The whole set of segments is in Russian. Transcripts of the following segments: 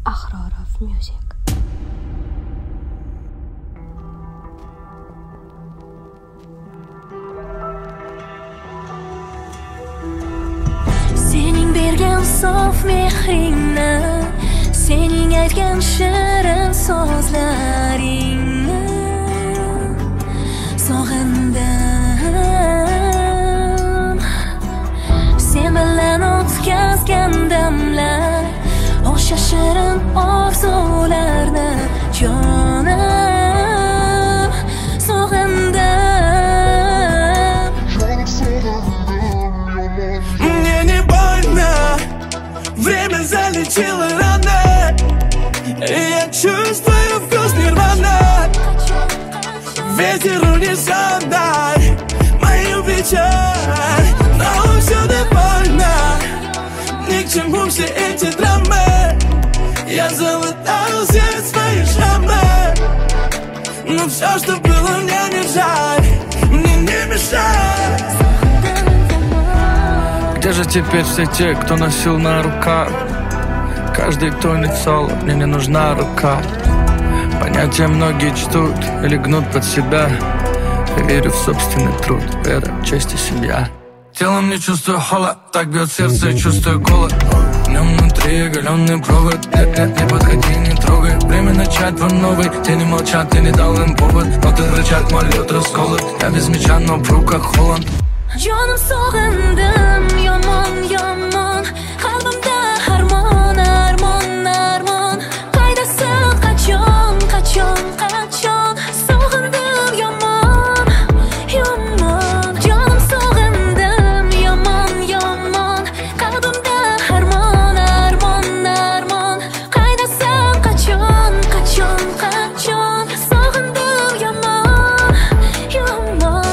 Ahrorov Music. Sening bergan sof mehringni, sening aytgan shirin so'zlaringni sog'indim. Sen bilan o'tkazgan damlar, o'sha shirin orzularni jonim sog'indim. Мне не больно, время залечило раны, и я чувствую вкус нирваны. Ветер унесет вдаль мою печаль, но все довольно, ни к чему все эти драмы. Я залатал все свои шрамы, но все, что было, мне не жаль, мне не мешает. Где же теперь все те, кто носил на руках? Каждый тонет соло, мне не нужна рука. Понятия многие чтут или гнут под себя. Я верю в собственный труд, вера, честь и семья. Телом не чувствую холод, так бьет сердце и чувствую голод. В нем внутри оголенный провод. Нет, не подходи, не трогай. Время начать по новой. Тени молчат, ты не дал им повод. Ноты рычат, мой лед расколот. Я без меча, но в руках Холланд. Jonim sog'indim, yomon, yomon. Qalbimda harmon, armon, armon. Qaydasan, qachon, qachon, qachon. Sog'indim, yomon, yomon. Jonim sog'indim, yomon, yomon. Qalbimda harmon, armon, armon. Qaydasan, qachon, qachon, qachon. Sog'indim, yomon, yomon.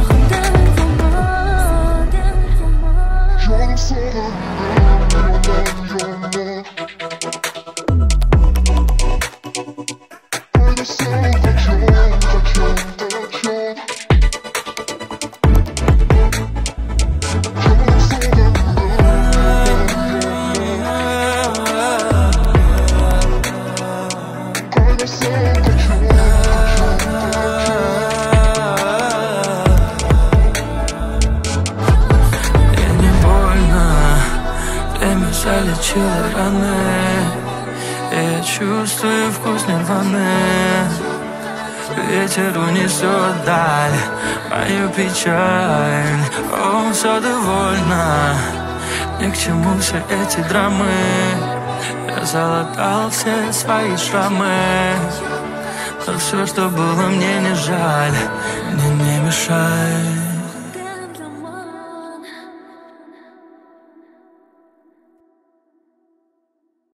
Залечила раны, я чувствую вкус нирваны. Ветер унесет вдаль мою печаль. О, все довольно, ни к чему все эти драмы. Я залатал все свои шрамы, но все, что было, мне не жаль, мне не мешай.